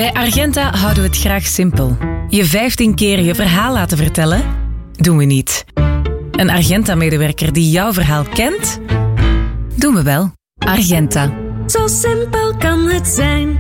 Bij Argenta houden we het graag simpel. Je 15 keer je verhaal laten vertellen? Doen we niet. Een Argenta-medewerker die jouw verhaal kent? Doen we wel. Argenta. Zo simpel kan het zijn.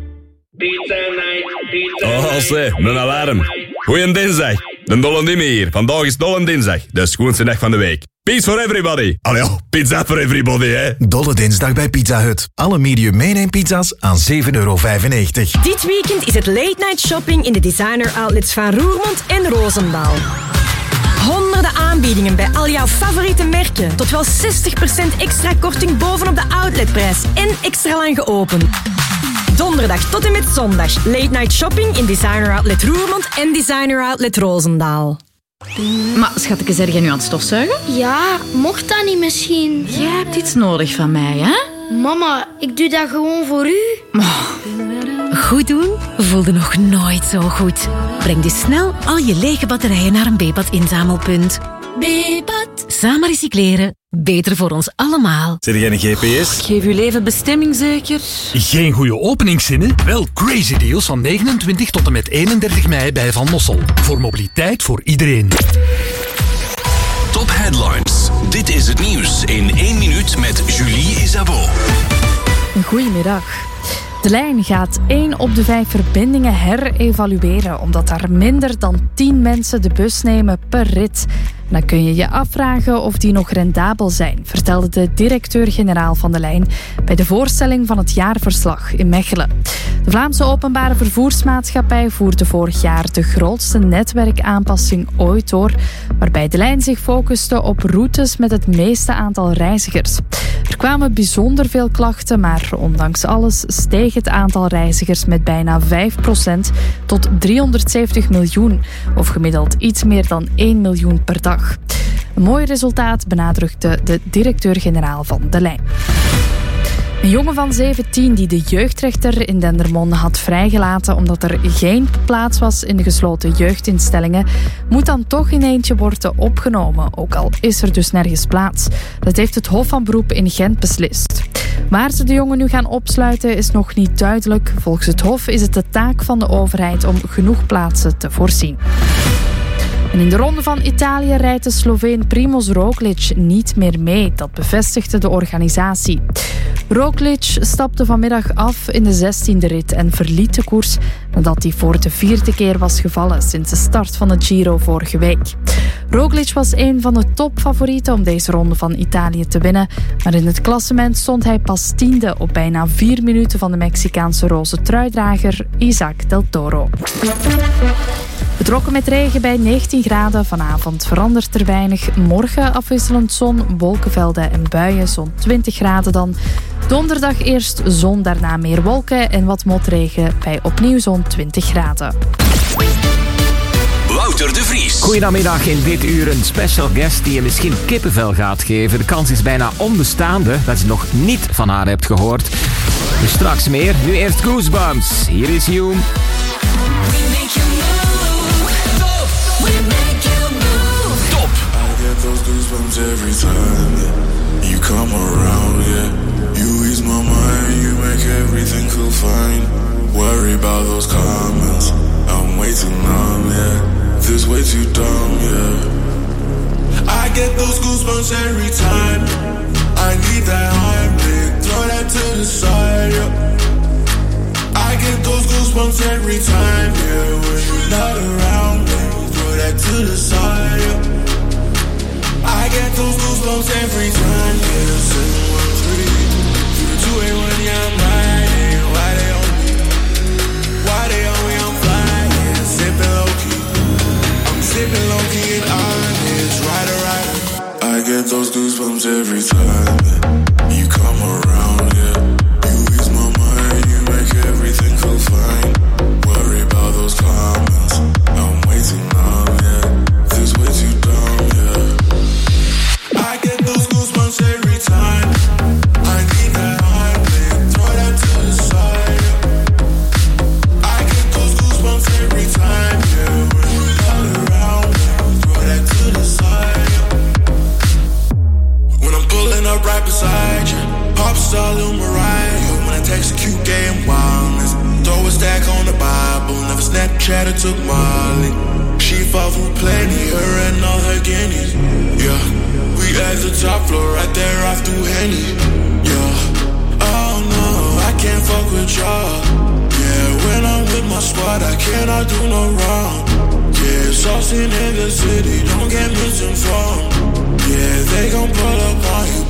Oh, zeg, een alarm. Goeie dinsdag. De Dolle Dimme hier. Vandaag is Dolle Dinsdag, de schoonste dag van de week. Pizza for everybody. Allee, pizza for everybody, hè. Dolle Dinsdag bij Pizza Hut. Alle medium meeneempizza's aan €7,95. Dit weekend is het late night shopping in de designer outlets van Roermond en Roosendaal. Honderden aanbiedingen bij al jouw favoriete merken. Tot wel 60% extra korting bovenop de outletprijs. En extra lang geopend. Donderdag tot en met zondag. Late night shopping in designer outlet Roermond en designer outlet Roosendaal. Maar schatje, zeg jij nu aan het stofzuigen? Ja, mocht dat niet misschien? Jij hebt iets nodig van mij, hè? Mama, ik doe dat gewoon voor u. Goed doen voelde nog nooit zo goed. Breng dus snel al je lege batterijen naar een Bepat-inzamelpunt. Bepat. Samen recycleren. Beter voor ons allemaal. Zet jij een GPS? Geef uw leven bestemming zeker? Geen goede openingszinnen? Wel crazy deals van 29 tot en met 31 mei bij Van Mossel. Voor mobiliteit voor iedereen. Top Headlines. Dit is het nieuws in 1 minuut met Julie Isabeau. Goedemiddag. De lijn gaat 1 op de 5 verbindingen herevalueren, omdat er minder dan 10 mensen de bus nemen per rit. Dan kun je je afvragen of die nog rendabel zijn, vertelde de directeur-generaal van de lijn bij de voorstelling van het jaarverslag in Mechelen. De Vlaamse Openbare Vervoersmaatschappij voerde vorig jaar de grootste netwerkaanpassing ooit door, waarbij de lijn zich focuste op routes met het meeste aantal reizigers. Er kwamen bijzonder veel klachten, maar ondanks alles steeg het aantal reizigers met bijna 5% tot 370 miljoen, of gemiddeld iets meer dan 1 miljoen per dag. Een mooi resultaat, benadrukte de directeur-generaal van de lijn. Een jongen van 17 die de jeugdrechter in Dendermonde had vrijgelaten omdat er geen plaats was in de gesloten jeugdinstellingen, moet dan toch in eentje worden opgenomen, ook al is er dus nergens plaats. Dat heeft het Hof van Beroep in Gent beslist. Waar ze de jongen nu gaan opsluiten is nog niet duidelijk. Volgens het Hof is het de taak van de overheid om genoeg plaatsen te voorzien. En in de Ronde van Italië rijdt de Sloveen Primož Roglič niet meer mee. Dat bevestigde de organisatie. Roglič stapte vanmiddag af in de 16e rit en verliet de koers nadat hij voor de 4e keer was gevallen sinds de start van de Giro vorige week. Roglič was een van de topfavorieten om deze Ronde van Italië te winnen, maar in het klassement stond hij pas 10e op bijna 4 minuten van de Mexicaanse roze truidrager Isaac Del Toro. Betrokken met regen bij 19 graden. Vanavond verandert er weinig. Morgen afwisselend zon, wolkenvelden en buien, zo'n 20 graden dan. Donderdag eerst zon, daarna meer wolken en wat motregen bij opnieuw zo'n 20 graden. Wouter de Vries. Goedemiddag, in dit uur een special guest die je misschien kippenvel gaat geven. De kans is bijna onbestaande dat je nog niet van haar hebt gehoord. Dus straks meer. Nu eerst Goosebumps. Hier is You. Goosebumps every time you come around, yeah. You ease my mind, you make everything feel fine. Worry about those comments, I'm way too numb, yeah. This way too dumb, yeah. I get those goosebumps every time I need that heartbeat, throw that to the side, yeah. I get those goosebumps every time, yeah. When you're not around me, throw that to the side, yeah. I get those goosebumps every time, yeah. 713 281, yeah, I'm riding. Why they on me? Why they on me? I'm flying, sipping low key. I'm sipping low key and honest, rider. I get those goosebumps every time you come around, yeah. You ease my mind, you make everything feel fine. Worry about those comments, I'm way too numb, yeah. This way too dumb, yeah. I get those goosebumps every time I need that heartbeat, throw that Shadow took Molly. She fought for plenty, her and all her guineas. Yeah, we at the top floor, right there off through Henny. Yeah, oh no, I can't fuck with y'all. Yeah, when I'm with my squad, I cannot do no wrong. Yeah, saucing in the city, don't get misinformed. Yeah, they gon' pull up on you.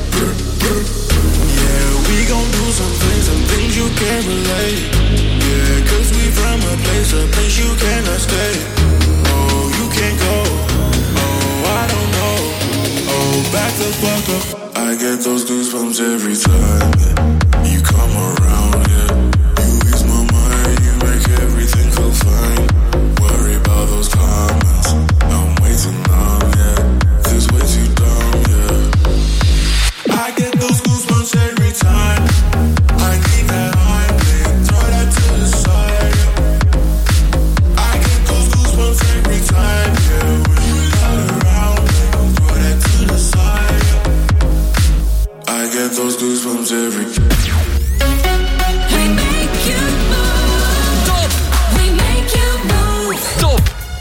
Yeah, we gon' do some things you can't relate. Yeah, cause we from a place you cannot stay. Oh, you can't go. Oh, I don't know. Oh, back the fuck up. I get those goosebumps every time you come around, yeah. You ease my mind, you make everything feel fine. Worry about those comments, I'm way too numb, yeah. This way too dumb, yeah. I get those goosebumps every time. I need that high thing, throw that to the side, yeah. I get those goosebumps every time, yeah. When you're not around, throw that to the side, yeah. I get those goosebumps every time. We make you move. Top. We make you move. Top.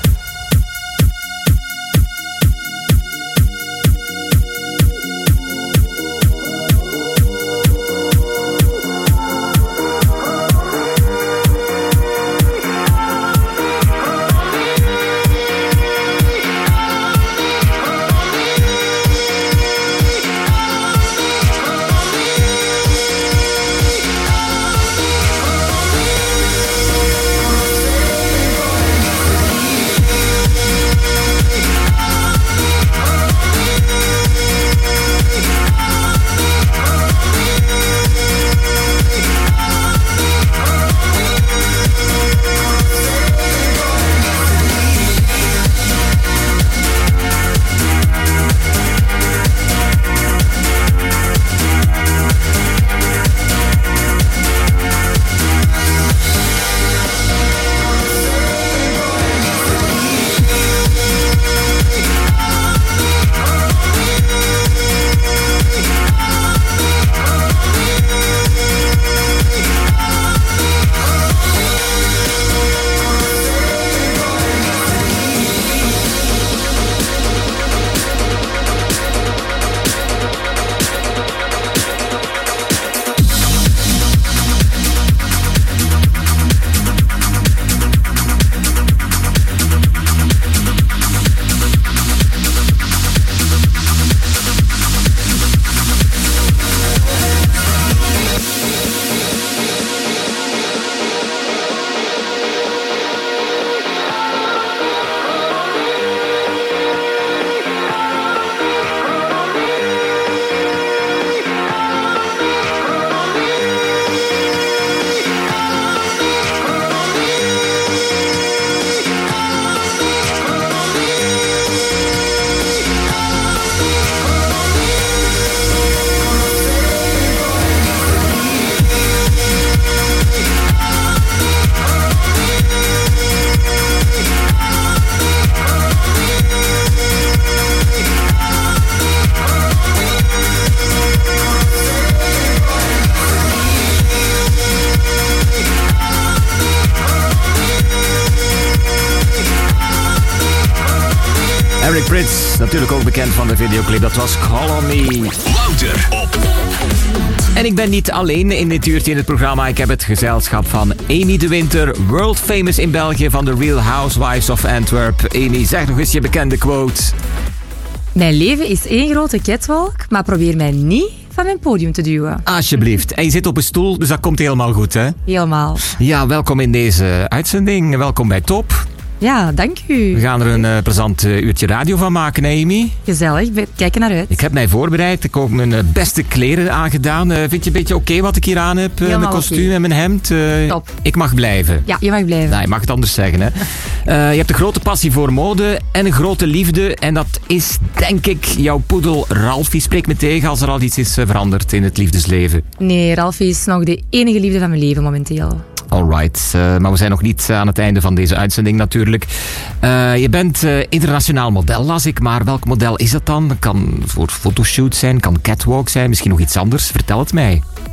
Eric Prydz, natuurlijk ook bekend van de videoclip. Dat was Call on Me. Louter op. En ik ben niet alleen in dit uurtje in het programma. Ik heb het gezelschap van Amy de Winter, world famous in België van The Real Housewives of Antwerp. Amy, zeg nog eens je bekende quote. Mijn leven is één grote catwalk, maar probeer mij niet van mijn podium te duwen. Alsjeblieft. En je zit op een stoel, dus dat komt helemaal goed, hè? Helemaal. Ja, welkom in deze uitzending. Welkom bij Top. Ja, dank u. We gaan er een plezant uurtje radio van maken, hè, Amy? Gezellig, kijk er naar uit. Ik heb mij voorbereid. Ik heb ook mijn beste kleren aangedaan. Vind je een beetje oké wat ik hier aan heb? Mijn kostuum en mijn hemd? Top. Ik mag blijven. Ja, je mag blijven. Nou, je mag het anders zeggen, hè. Je hebt een grote passie voor mode en een grote liefde. En dat is, denk ik, jouw poedel Ralfie. Spreek me tegen als er al iets is veranderd in het liefdesleven. Nee, Ralfie is nog de enige liefde van mijn leven momenteel. Alright, maar we zijn nog niet aan het einde van deze uitzending natuurlijk. Je bent internationaal model, las ik, maar welk model is dat dan? Kan voor fotoshoots zijn, kan catwalk zijn, misschien nog iets anders. Vertel het mij.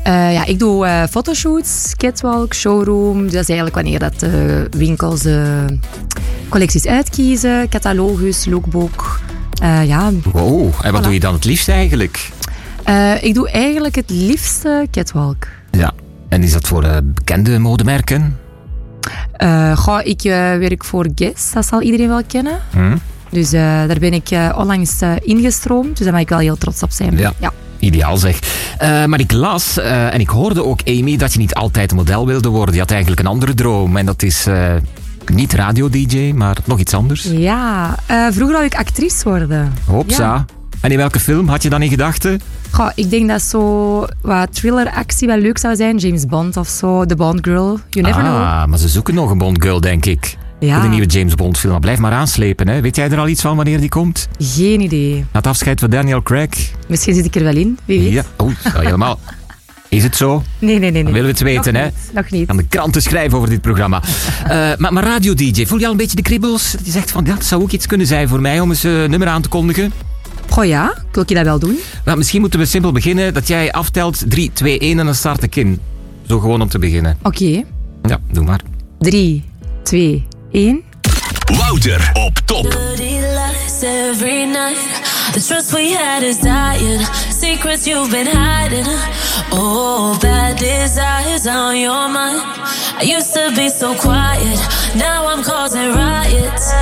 Ik doe fotoshoots, catwalk, showroom. Dat is eigenlijk wanneer dat winkels collecties uitkiezen, catalogus, lookbook. Wow, en wat doe je dan het liefst eigenlijk? Ik doe eigenlijk het liefste catwalk. Ja, en is dat voor bekende modemerken? Ik werk voor Guess, dat zal iedereen wel kennen. Dus daar ben ik onlangs ingestroomd, dus daar mag ik wel heel trots op zijn. Ja. Ideaal zeg. Maar ik las, en ik hoorde ook, Amy, dat je niet altijd model wilde worden. Je had eigenlijk een andere droom. En dat is niet radio-dj, maar nog iets anders. Ja, vroeger wou ik actrice worden. Hopsa. Ja. En in welke film had je dan in gedachten? Ik denk dat zo wat thriller-actie wel leuk zou zijn. James Bond of zo, The Bond Girl. You never know. Maar ze zoeken nog een Bond Girl, denk ik. Ja. Voor de nieuwe James Bond film. Blijf maar aanslepen, hè. Weet jij er al iets van wanneer die komt? Geen idee. Na het afscheid van Daniel Craig? Misschien zit ik er wel in, wie weet. Ja, helemaal. Is het zo? Nee. Dan willen we het weten, hè. Nog niet. Aan de kranten schrijven over dit programma. Maar radio-dj, voel je al een beetje de kriebels? Dat je zegt van, dat zou ook iets kunnen zijn voor mij om eens een nummer aan te kondigen? Ja, wil je dat wel doen? Nou, misschien moeten we simpel beginnen dat jij aftelt 3, 2, 1 en dan start ik in. Zo gewoon om te beginnen. Oké. Ja, doe maar. 3, 2, 1. Wouter op top. Every night, the trust we had is dying. Secrets you've been hiding. Oh, bad desires on your mind. I used to be so quiet. Now I'm causing riots.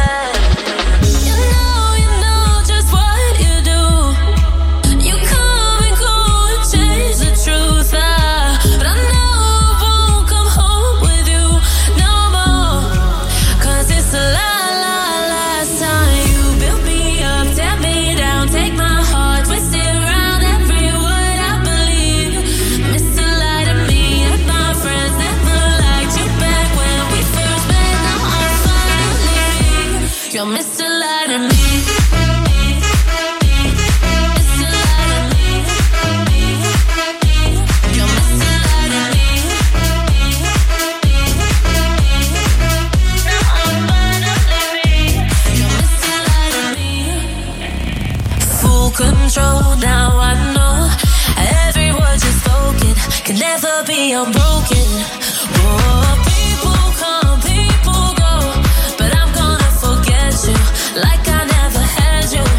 You know just what you do. You come and go and change the truth. But I know I won't come home with you no more. 'Cause it's a lie. You're Mr. Lie to me. Mr. Lie to me. You're Mr. Lie to me. Now I'm finally me. You're Mr. Lie to me. Full control, now I know. Every word you've spoken can never be unbroken. Oh, people come, people go, but I'm gonna forget you like I never had you.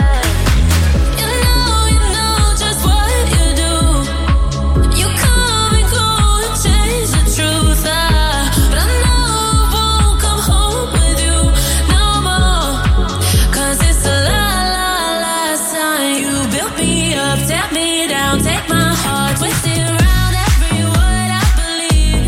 You know just what you do. You come and go and change the truth. But I know I won't come home with you no more. 'Cause it's a lie sign. You built me up, tear me down, take my heart, twist it around every word I believe.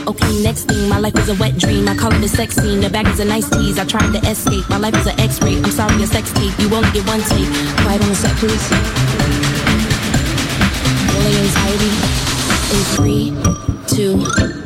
Okay, next thing, my life is a wet dream. I call it a sex scene. The bag is a nice tease. I tried to escape. My life is an X-ray. I'm sorry, a sex tape. You only get one take. Quiet on the set, please. Really anxiety. In 3, 2.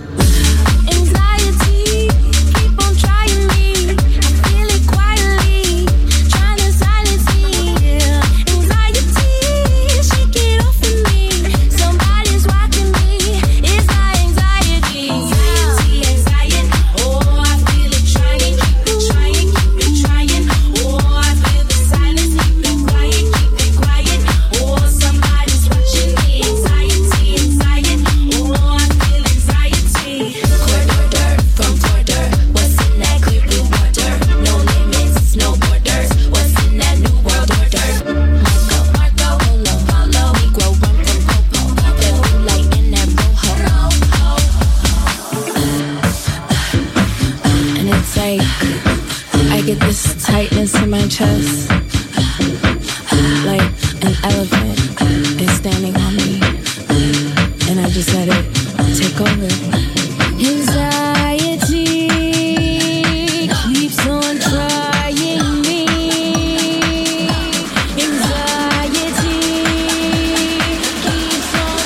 Tightness in my chest, like an elephant is standing on me, and I just let it take over. Anxiety keeps on trying me. Anxiety keeps on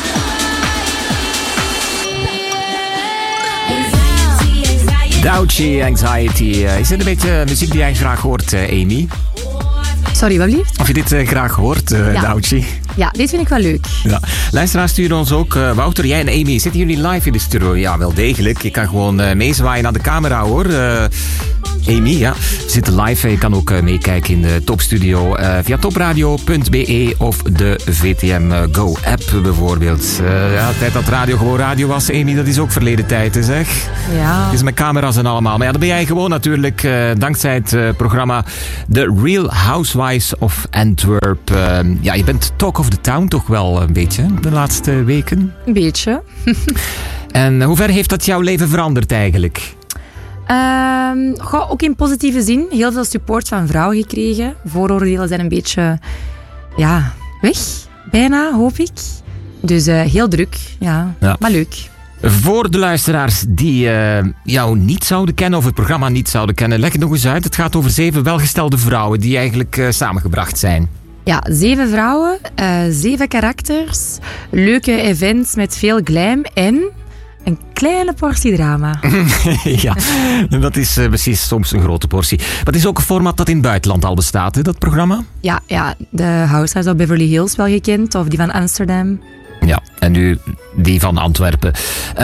trying me. Douchy, Anxiety. Is dit een beetje muziek die jij graag hoort, Amy? Sorry, wat blieft? Of je dit graag hoort, Douchy? Ja, dit vind ik wel leuk. Ja. Luisteraars sturen ons ook. Wouter, jij en Amy, zitten jullie live in de studio? Ja, wel degelijk. Je kan gewoon meezwaaien naar de camera, hoor. Amy, ja. We zitten live. Je kan ook meekijken in de topstudio via topradio.be of de VTM Go app bijvoorbeeld. Tijd dat radio gewoon radio was, Amy, dat is ook verleden tijd, hè, zeg. Ja. Het is met camera's en allemaal. Maar ja, dat ben jij gewoon natuurlijk dankzij het programma The Real Housewives of Antwerp. Ja, je bent talk of the town toch wel een beetje de laatste weken? Een beetje. En hoe ver heeft dat jouw leven veranderd eigenlijk? Ook in positieve zin. Heel veel support van vrouwen gekregen. Vooroordelen zijn een beetje weg. Bijna, hoop ik. Dus heel druk. Ja. Maar leuk. Voor de luisteraars die jou niet zouden kennen of het programma niet zouden kennen, leg het nog eens uit. Het gaat over 7 welgestelde vrouwen die eigenlijk samengebracht zijn. Ja, 7 vrouwen, 7 karakters, leuke events met veel glam en een kleine portie drama. Ja, dat is precies soms een grote portie. Maar het is ook een format dat in het buitenland al bestaat, hè, dat programma? Ja, de Housewives of Beverly Hills wel gekend, of die van Amsterdam. Ja, en nu die van Antwerpen.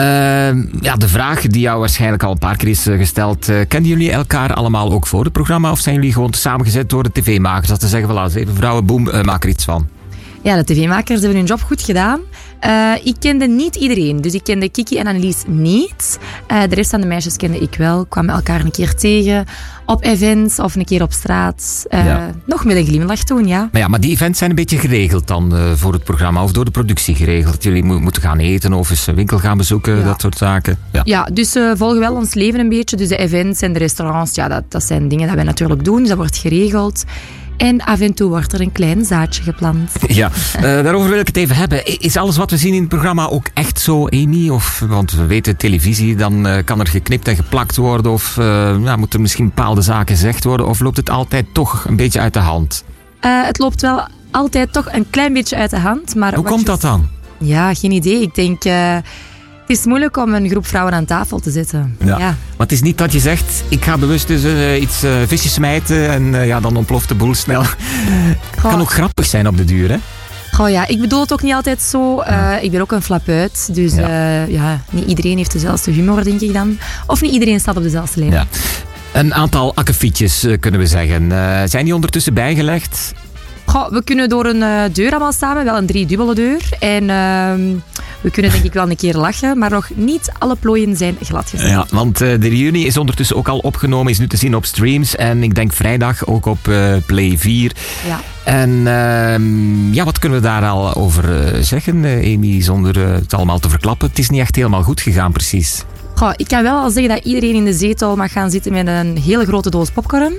De vraag die jou waarschijnlijk al een paar keer is gesteld. Kenden jullie elkaar allemaal ook voor het programma? Of zijn jullie gewoon samengezet door de tv-makers? Dat ze zeggen, voilà, 7 vrouwen, boem, maak er iets van. Ja, de tv-makers hebben hun job goed gedaan. Ik kende niet iedereen. Dus ik kende Kiki en Annelies niet. De rest van de meisjes kende ik wel. Kwamen elkaar een keer tegen op events of een keer op straat. Nog met een glimlach toen, ja. Maar die events zijn een beetje geregeld dan voor het programma of door de productie geregeld. Jullie moeten gaan eten of eens een winkel gaan bezoeken, dat soort zaken. Ja, dus volgen wel ons leven een beetje. Dus de events en de restaurants, dat zijn dingen dat wij natuurlijk doen. Dus dat wordt geregeld. En af en toe wordt er een klein zaadje geplant. Ja, daarover wil ik het even hebben. Is alles wat we zien in het programma ook echt zo, Amy? Want we weten, televisie, dan kan er geknipt en geplakt worden. Of moeten er misschien bepaalde zaken gezegd worden. Of loopt het altijd toch een beetje uit de hand? Het loopt wel altijd toch een klein beetje uit de hand. Maar hoe komt dat dan? Ja, geen idee. Ik denk... Het is moeilijk om een groep vrouwen aan tafel te zetten. Ja. Maar het is niet dat je zegt, ik ga bewust dus iets visjes smijten en dan ontploft de boel snel. Het kan ook grappig zijn op de duur, hè? Ik bedoel het ook niet altijd zo. Ik ben ook een flapuit. Dus niet iedereen heeft dezelfde humor, denk ik dan. Of niet iedereen staat op dezelfde lijn. Ja. Een aantal akkefietjes, kunnen we zeggen. Zijn die ondertussen bijgelegd? We kunnen door een deur allemaal samen, wel een 3-dubbele deur. En we kunnen denk ik wel een keer lachen, maar nog niet alle plooien zijn gladgezet. Ja, want de reunie is ondertussen ook al opgenomen, is nu te zien op streams. En ik denk vrijdag ook op Play 4. Ja. En wat kunnen we daar al over zeggen, Amy, zonder het allemaal te verklappen? Het is niet echt helemaal goed gegaan, precies. Ik kan wel al zeggen dat iedereen in de zetel mag gaan zitten met een hele grote doos popcorn.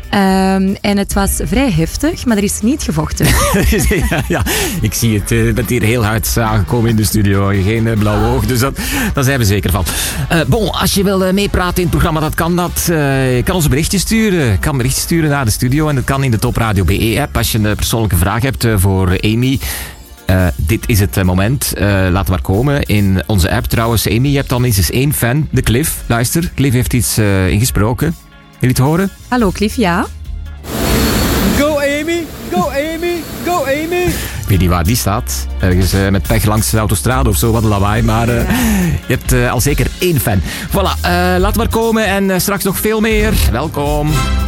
En het was vrij heftig, maar er is niet gevochten. Ja, ik zie het. Je bent hier heel hard aangekomen in de studio. Geen blauwe oog, dus daar zijn we zeker van. Bon, als je wil meepraten in het programma, dat kan dat. Je kan ons een berichtje sturen. Je kan een berichtje sturen naar de studio en dat kan in de Top Radio BE-app. Als je een persoonlijke vraag hebt voor Amy... dit is het moment. Laat maar komen in onze app. Trouwens, Amy, je hebt al minstens 1 fan. De Cliff. Luister, Cliff heeft iets ingesproken. Wil je het horen? Hallo Cliff, ja? Go Amy, go Amy, go Amy. Ik weet niet waar die staat. Ergens met pech langs de autostrade of zo, wat een lawaai. Maar je hebt al zeker 1 fan. Voilà, laat maar komen en straks nog veel meer. Welkom.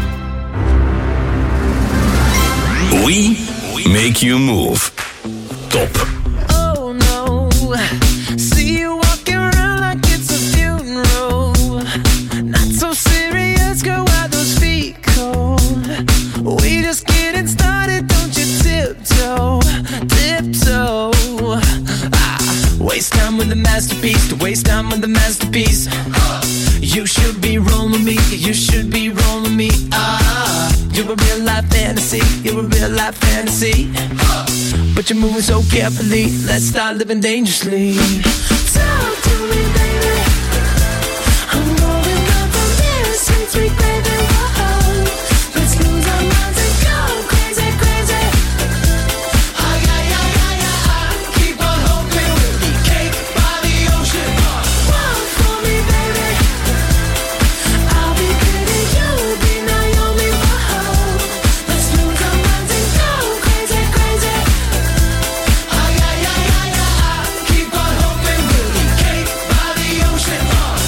We make you move. Top. Oh no, see you walking around like it's a funeral. Not so serious, girl, why those feet cold? We just getting started, don't you tiptoe, tiptoe. Waste time with the masterpiece, to waste time with the masterpiece. You should be rolling me, you should be rolling me. You're a real life fantasy, you're a real life fantasy. But you're moving so carefully, let's start living dangerously. Talk to me, baby. I'm rolling up from here, sweet, sweet baby. Whoa. Let's lose our minds and go crazy, crazy. Ay, ay, ay, ay, ay. Keep on hoping we'll be cake by the ocean. Walk for me, baby. I'll be pretty, you'll be Naomi. Whoa. Let's lose our minds and go crazy, crazy. Keep on hoping we'll be cake by the ocean.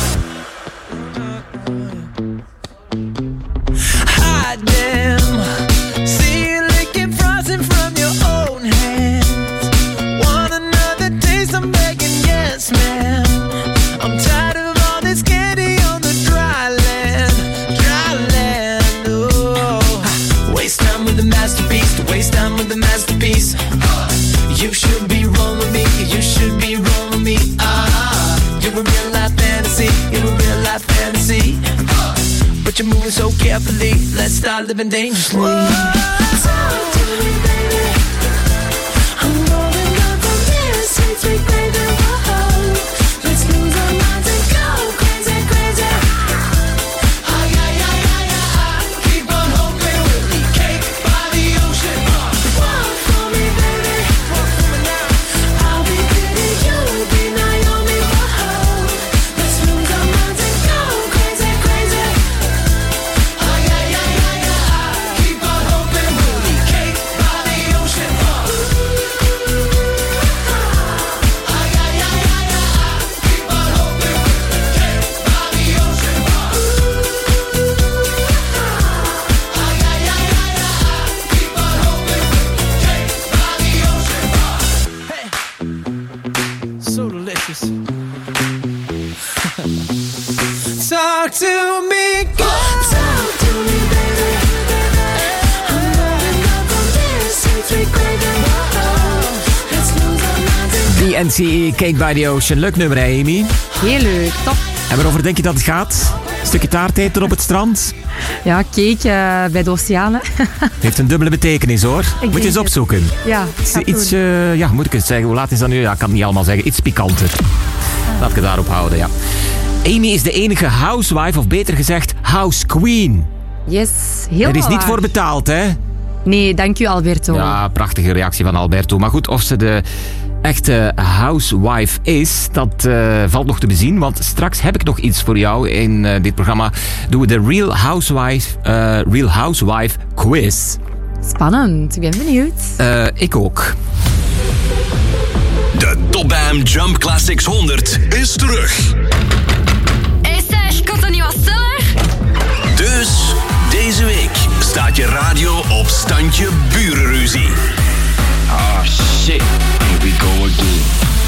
Hot damn, see you licking frosting from your own hands. Want another taste? I'm begging, yes, ma'am. I'm tired of all this candy on the dry land, dry land. Oh, waste time with the masterpiece, to waste time with the masterpiece. You should be rolling me, you should be rolling me. You're a real life fantasy, you're a real life fantasy. But you're moving so carefully, let's start living dangerously. Talk to me, baby. I'm rolling up from here, sweet, sweet baby. Whoa. Let's lose our minds and go crazy, crazy. Ay, ay, ay, ay, ay. Keep on hoping we'll be cake by the ocean. Walk for me, baby. Walk for me now. I'll be pretty, you'll be Naomi. Whoa. Let's lose our minds and go crazy, crazy. Ay, ay, ay, ay, ay. Keep on hoping we'll be cake by the ocean. Ay, ay, ay, ay, ay. Keep on hoping we'll be cake by the ocean. Ay, ay, ay, ay, ay. Keep on hoping we'll be cake by the ocean. Hey, so delicious. Talk to me, girl. Talk to me, baby. I'm rolling up from this sweet, sweet baby. Whoa. Let's lose our minds and BNCE Cake by the Ocean. Leuk nummer, hè, Amy? Heel leuk, top. En waarover denk je dat het gaat? Een stukje taart eten op het strand? Ja, cake bij de oceanen. Het heeft een dubbele betekenis, hoor. Moet je eens opzoeken. Ja, Iets, ja, moet ik het zeggen? Hoe laat is dat nu? Ja, ik kan het niet allemaal zeggen. Iets pikanter. Laat ik het daarop houden, ja. Amy is de enige housewife, of beter gezegd, house queen. Yes, heel Er is niet waar. voor betaald, hè? Nee, dank u Alberto. Ja, prachtige reactie van Alberto. Maar goed, of ze de echte housewife is, dat valt nog te bezien. Want straks heb ik nog iets voor jou in dit programma. Doen we de Real Housewife quiz. Spannend, ik ben benieuwd. Ik ook. De Top BAM Jump Classics 100 is terug. Hey zeg, komt er niet wat stiller? Dus deze week staat je radio op standje burenruzie. Ah shit, here we go again.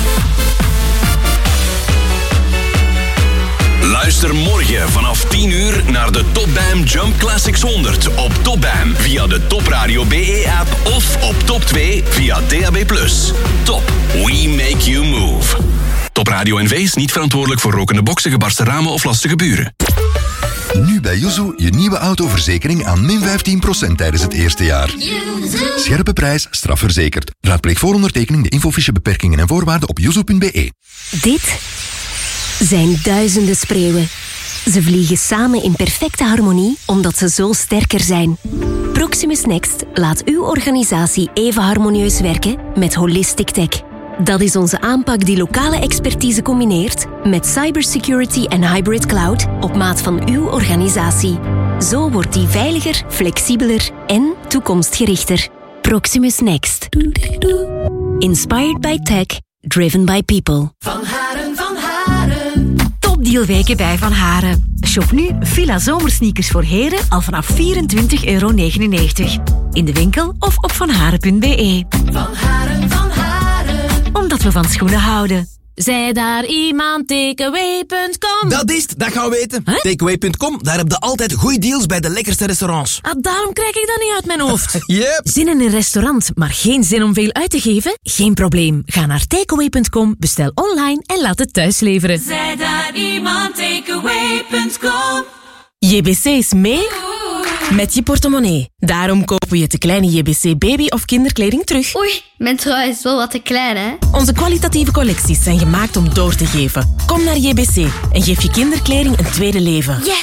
Luister morgen vanaf 10 uur naar de Top BAM Jump Classics 100 op Top BAM via de Top Radio BE-app of op Top 2 via DAB+. Top, we make you move. Top Radio NV is niet verantwoordelijk voor rokende boksen, gebarsten ramen of lastige buren. Nu bij Yuzu je nieuwe autoverzekering aan min 15% tijdens het eerste jaar. Scherpe prijs, strafverzekerd. Raadpleeg voor ondertekening de infofiche beperkingen en voorwaarden op yuzu.be. Dit zijn duizenden spreeuwen. Ze vliegen samen in perfecte harmonie omdat ze zo sterker zijn. Proximus Next laat uw organisatie even harmonieus werken met Holistic Tech. Dat is onze aanpak die lokale expertise combineert met cybersecurity en hybrid cloud op maat van uw organisatie. Zo wordt die veiliger, flexibeler en toekomstgerichter. Proximus Next. Inspired by tech, driven by people. Van Haren. Topdealweken bij Van Haren. Shop nu Villa Zomersneakers voor heren al vanaf €24,99. In de winkel of op vanharen.be. Van Haren. Omdat we van schoenen houden. Zij daar iemand, takeaway.com. Dat is het, dat gaan we weten. Huh? Takeaway.com, daar heb je altijd goede deals bij de lekkerste restaurants. Ah, daarom krijg ik dat niet uit mijn hoofd. Yep. Zin in een restaurant, maar geen zin om veel uit te geven? Geen probleem. Ga naar takeaway.com, bestel online en laat het thuis leveren. Zij daar iemand, takeaway.com. JBC is mee met je portemonnee. Daarom kopen we je te kleine JBC baby- of kinderkleding terug. Oei, mijn trui is wel wat te klein, hè? Onze kwalitatieve collecties zijn gemaakt om door te geven. Kom naar JBC en geef je kinderkleding een tweede leven. Yes!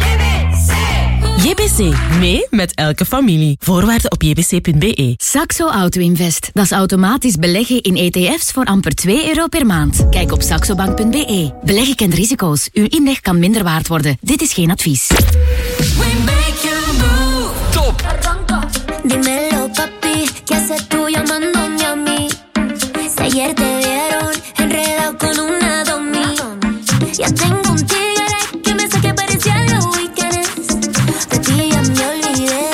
JBC, mee met elke familie. Voorwaarden op jbc.be. Saxo Auto Invest. Dat is automatisch beleggen in ETF's voor amper €2 per maand. Kijk op saxobank.be. Beleggen kent risico's. Uw inleg kan minder waard worden. Dit is geen advies. We make you move. Top! Dímelo, papi, ¿qué haces tú llamándome a mí? Si ayer te vieron enredado con una domi. Ya tengo un tigre que me sé que parecía los weekends. De ti ya me olvidé.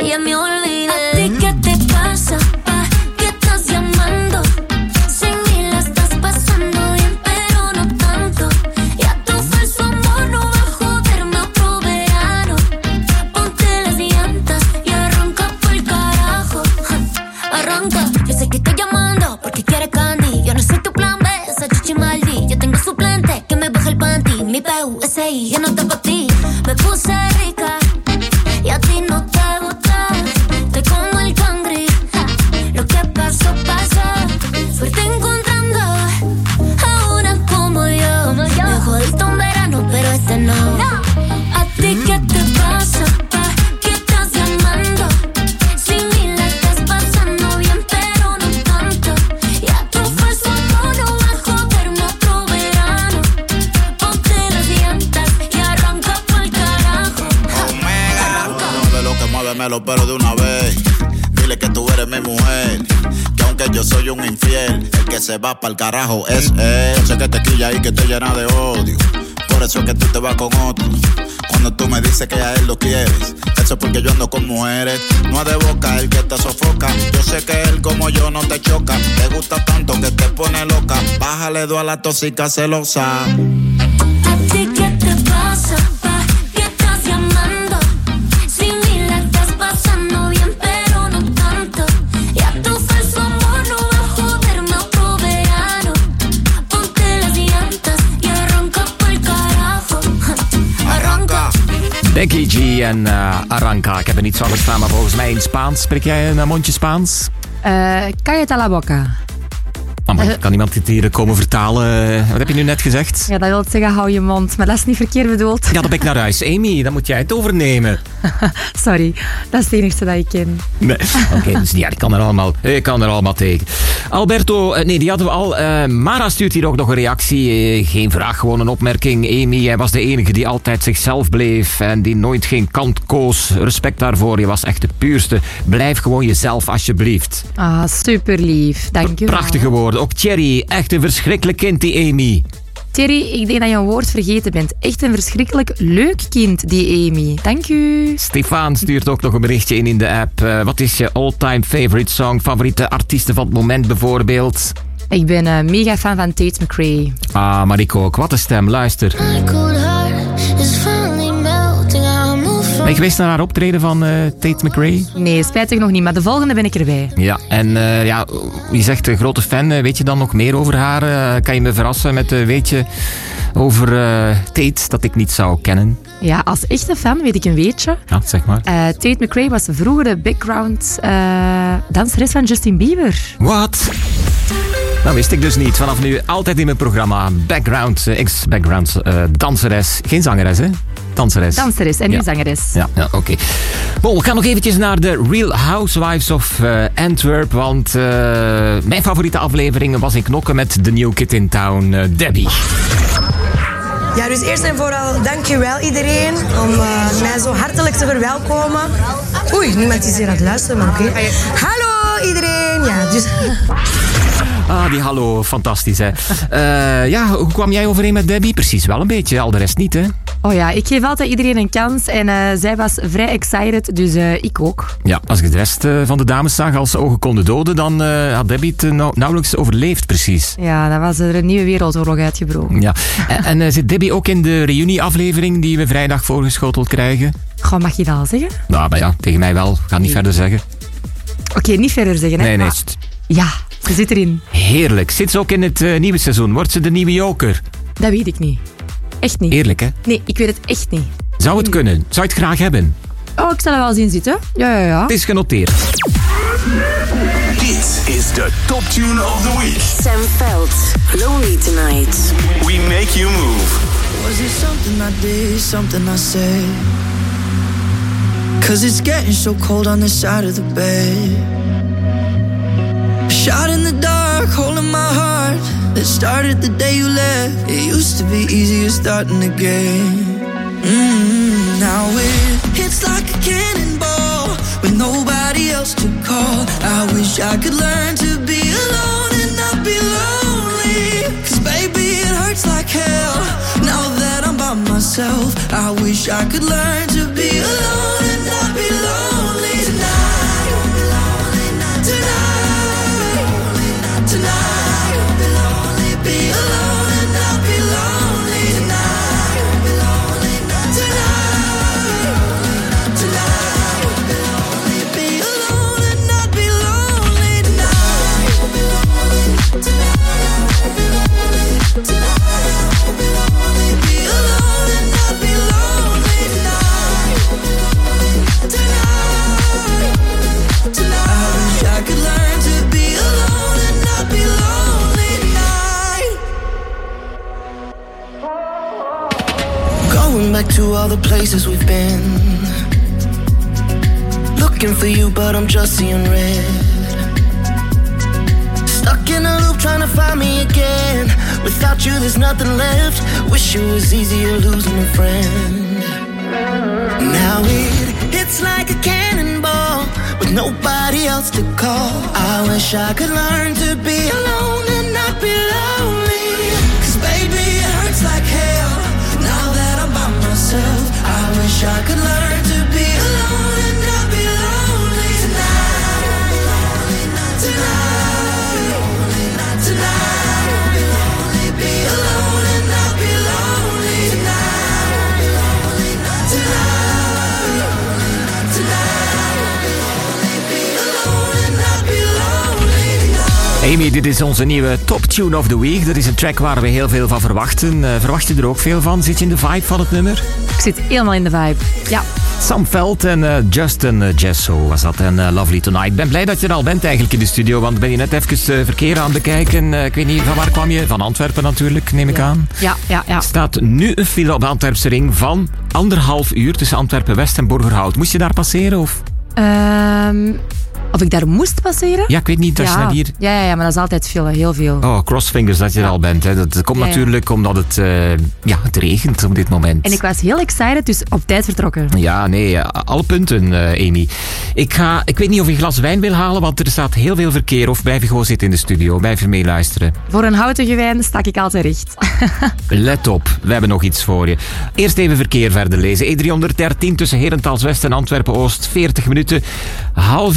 ¿A ti qué te pasa, pa? ¿Qué estás llamando? Sin mí la estás pasando bien, pero no tanto. Ya tu falso amor no va a joderme otro verano. Ponte las llantas y arranca por el carajo. Arranca, yo sé que estoy llamando porque quieres candy. Yo no soy tu plan B, esa chichi maldi. Yo tengo suplente que me baja el panty. Mi PUSI, ya no está pa' ti. Me puse rica y a ti no te gusta. Estoy como el cangri. Lo que pasó, pasó. Suerte encontrando a una como yo. Me jodiste un verano, pero este no. ¿A ti qué te pasa, pa? ¿Qué estás llamando? Sin mí la estás pasando bien, pero no tanto. Ya tu falso amor no va a joderme otro verano. Ponte las llantas y arranca pa'l carajo. De lo que muévemelo, pero de una vez. Dile que tú eres mi mujer. Que aunque yo soy un infiel, el que se va pa'l carajo es él. Sé que te quilla y que te llena de odio. Por eso es que tú te vas con otro. Cuando tú me dices que a él lo quieres, eso es porque yo ando con mujeres. No es de boca el que te sofoca. Yo sé que él como yo no te choca. Te gusta tanto que te pone loca. Bájale dos a la tóxica celosa. ¿A ti qué te pasa, pa? ¿Qué estás llamando? Sin mí la estás pasando bien, pero no tanto. Ya tu falso amor no va a joderme otro verano. Ponte las llantas y arranca pa'l carajo. Arranca. Becky G en Arranca. Ik heb er niets van verstaan, maar volgens mij in Spaans. Spreek jij een mondje Spaans? Cállate la boca. Maar kan iemand dit hier komen vertalen? Wat heb je nu net gezegd? Ja, dat wil zeggen, hou je mond. Maar dat is niet verkeerd bedoeld. Ja, dan ben ik naar huis. Amy, dan moet jij het overnemen. Sorry, dat is het enigste dat ik ken. Nee. Oké, dus ja, ik kan er allemaal tegen. Alberto, nee, die hadden we al. Mara stuurt hier ook nog een reactie. Geen vraag, gewoon een opmerking. Amy, jij was de enige die altijd zichzelf bleef en die nooit geen kant koos. Respect daarvoor, je was echt de puurste. Blijf gewoon jezelf, alsjeblieft. Ah, super lief. Dank je wel. Prachtige woorden. Ook Thierry, echt een verschrikkelijk kind, die Amy. Thierry, ik denk dat je een woord vergeten bent. Echt een verschrikkelijk leuk kind, die Amy. Dank u. Stefan stuurt ook nog een berichtje in de app. Wat is je all-time favorite song? Favoriete artiesten van het moment bijvoorbeeld? Ik ben mega fan van Tate McRae. Maar ik ook. Wat een stem, luister. My cold heart is finally melting. I moved from Ben je geweest naar haar optreden van Tate McRae? Nee, spijtig nog niet, maar de volgende ben ik erbij. Ja, en je zegt grote fan. Weet je dan nog meer over haar? Kan je me verrassen met weetje over Tate dat ik niet zou kennen? Ja, als echte fan weet ik een weetje. Ja, zeg maar. Tate McRae was vroeger de background danseres van Justin Bieber. Wat? Dat wist ik dus niet. Vanaf nu altijd in mijn programma. Ex-background danseres. Geen zangeres, hè? Danseres. Danseres en nu zangeres. Ja, oké. We gaan nog eventjes naar de Real Housewives of Antwerp. Want mijn favoriete aflevering was in knokken met de New Kid in Town, Debbie. Ja, dus eerst en vooral dankjewel iedereen om mij zo hartelijk te verwelkomen. Oei, niemand is hier aan het luisteren, maar oké. Hallo iedereen! Ja, dus... Ah, die hallo, fantastisch hè. Hoe kwam jij overeen met Debbie? Precies wel een beetje, al de rest niet hè. Oh ja, ik geef altijd iedereen een kans en zij was vrij excited, dus ik ook. Ja, als ik de rest van de dames zag als ze ogen konden doden, dan had Debbie het nauwelijks overleefd precies. Ja, dan was er een nieuwe wereldoorlog uitgebroken. Ja, en zit Debbie ook in de reunieaflevering die we vrijdag voorgeschoteld krijgen? Goh, mag je dat al zeggen? Nou, maar ja, tegen mij wel. Ik ga niet verder zeggen. Oké, niet verder zeggen hè? Nee. Ja, ze zit erin. Heerlijk. Zit ze ook in het nieuwe seizoen? Wordt ze de nieuwe joker? Dat weet ik niet. Echt niet. Eerlijk, hè? Nee, ik weet het echt niet. Zou het kunnen? Zou je het graag hebben? Oh, ik zal er wel zien zitten. Ja. Het is genoteerd. Dit is de Top Tune of the Week. Sam Veld, Lonely Tonight. We make you move. Was it something I did, something I said? 'Cause it's getting so cold on this side of the bed. Shot in the dark, holding my heart. That started the day you left. It used to be easier starting again. Now it hits like a cannonball with nobody else to call. I wish I could learn to be alone and not be lonely. 'Cause baby it hurts like hell. Now that I'm by myself, I wish I could learn to be alone and not be lonely tonight. Tonight, be alone and not be lonely tonight. Tonight, be alone and not be lonely tonight. Be alone and not be lonely tonight. I wish I could learn to be alone and not be lonely tonight. Going back to all the places we've been. Looking for you, but I'm just seeing red. Stuck in a loop trying to find me again. Without you, there's nothing left. Wish it was easier losing a friend. Now it hits like a cannonball with nobody else to call. I wish I could learn to be alone and not be lonely. 'Cause baby, it hurts like hell. Now that I'm by myself, I wish I could learn to be alone and not be lonely tonight. Tonight, be alone and not be lonely tonight. Amy, dit is onze nieuwe Top Tune of the Week. Dat is een track waar we heel veel van verwachten. Verwacht je er ook veel van? Zit je in de vibe van het nummer? Ik zit helemaal in de vibe, ja. Sam Veld en Justin Jesso was dat. En Lovely Tonight. Ik ben blij dat je er al bent eigenlijk in de studio, want ben je net even verkeer aan het bekijken. Ik weet niet, van waar kwam je? Van Antwerpen natuurlijk, neem ik aan. Ja. Er staat nu een file op de Antwerpse ring van 1,5 uur tussen Antwerpen-West en Borgerhout. Moest je daar passeren of? Of ik daar moest passeren? Ja, ik weet niet, als je naar hier... Ja, maar dat is altijd veel, heel veel. Oh, crossfingers dat je er al bent. Hè. Dat komt natuurlijk omdat het regent op dit moment. En ik was heel excited, dus op tijd vertrokken. Ja, nee, alle punten, Amy. Ik weet niet of je een glas wijn wil halen, want er staat heel veel verkeer. Of blijf je gewoon zitten in de studio, blijf je meeluisteren. Voor een houtige wijn sta ik altijd recht. Let op, we hebben nog iets voor je. Eerst even verkeer verder lezen. E313 tussen Herentals West en Antwerpen-Oost, 40 minuten. Half uur op de buis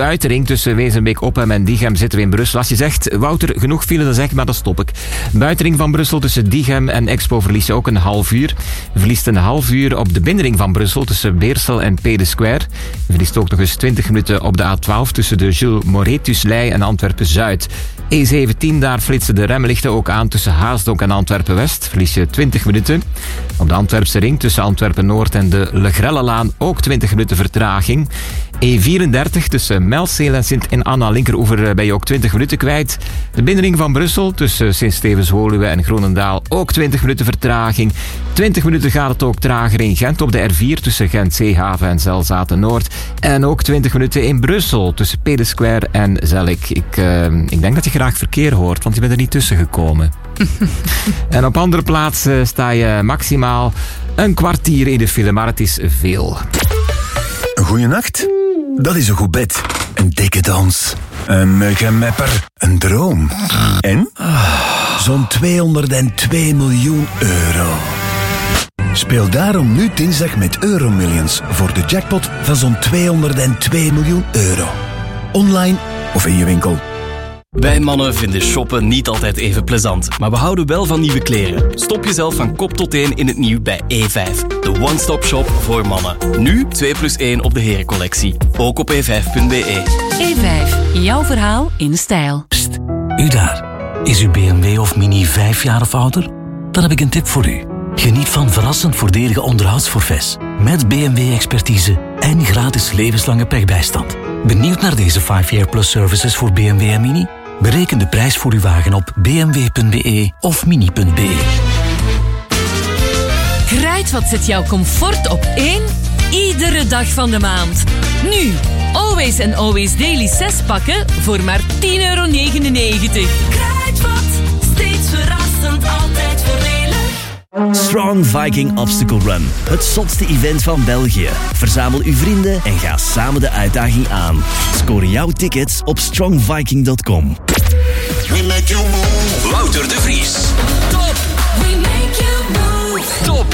buitenring tussen Wezenbeek, Oppem en Diegem zitten we in Brussel. Als je zegt, Wouter, genoeg file, dan zeg ik, maar dan stop ik. Buitenring van Brussel tussen Diegem en Expo verlies je ook een half uur. Je verliest een half uur op de binnenring van Brussel tussen Beersel en P de Square. Je verliest ook nog eens 20 minuten op de A12 tussen de Jules Moretus-Lei en Antwerpen-Zuid. E17, daar flitsen de remlichten ook aan tussen Haasdonk en Antwerpen-West. Verlies je 20 minuten. Op de Antwerpse ring tussen Antwerpen-Noord en de Le Grellelaan ook 20 minuten vertraging. E34 tussen Melzeel en Sint-Anna Linkeroever ben je ook 20 minuten kwijt. De binnenring van Brussel tussen Sint-Stevens-Woluwe en Groenendaal ook 20 minuten vertraging. 20 minuten gaat het ook trager in Gent op de R4 tussen Gent-Zeehaven en Zelzaten-Noord. En ook 20 minuten in Brussel tussen P de Square en Zellik. Ik denk dat je graag verkeer hoort, want je bent er niet tussen gekomen. En op andere plaatsen sta je maximaal een kwartier in de file, maar het is veel. Een goeie nacht? Dat is een goed bed. Een dikke dans. Een muggenmepper. Een droom. En? Zo'n 202 miljoen euro. Speel daarom nu dinsdag met Euromillions voor de jackpot van zo'n 202 miljoen euro. Online of in je winkel. Wij mannen vinden shoppen niet altijd even plezant, maar we houden wel van nieuwe kleren. Stop jezelf van kop tot teen in het nieuw bij E5. De one-stop shop voor mannen. Nu 2+1 op de herencollectie. Ook op e5.be. E5, jouw verhaal in stijl. Pst, u daar. Is uw BMW of Mini 5 jaar of ouder? Dan heb ik een tip voor u. Geniet van verrassend voordelige onderhoudsforfaits. Met BMW-expertise en gratis levenslange pechbijstand. Benieuwd naar deze 5-year plus services voor BMW en Mini? Bereken de prijs voor uw wagen op bmw.be of mini.be. Kruidvat zet jouw comfort op 1 iedere dag van de maand. Nu, Always en Always Daily 6 pakken voor maar €10,99. Kruidvat, steeds verrassend, altijd voordelig. Strong Viking Obstacle Run. Het zotste event van België. Verzamel uw vrienden en ga samen de uitdaging aan. Score jouw tickets op strongviking.com. We make you move. Wouter de Vries. Top. We make you move. Top.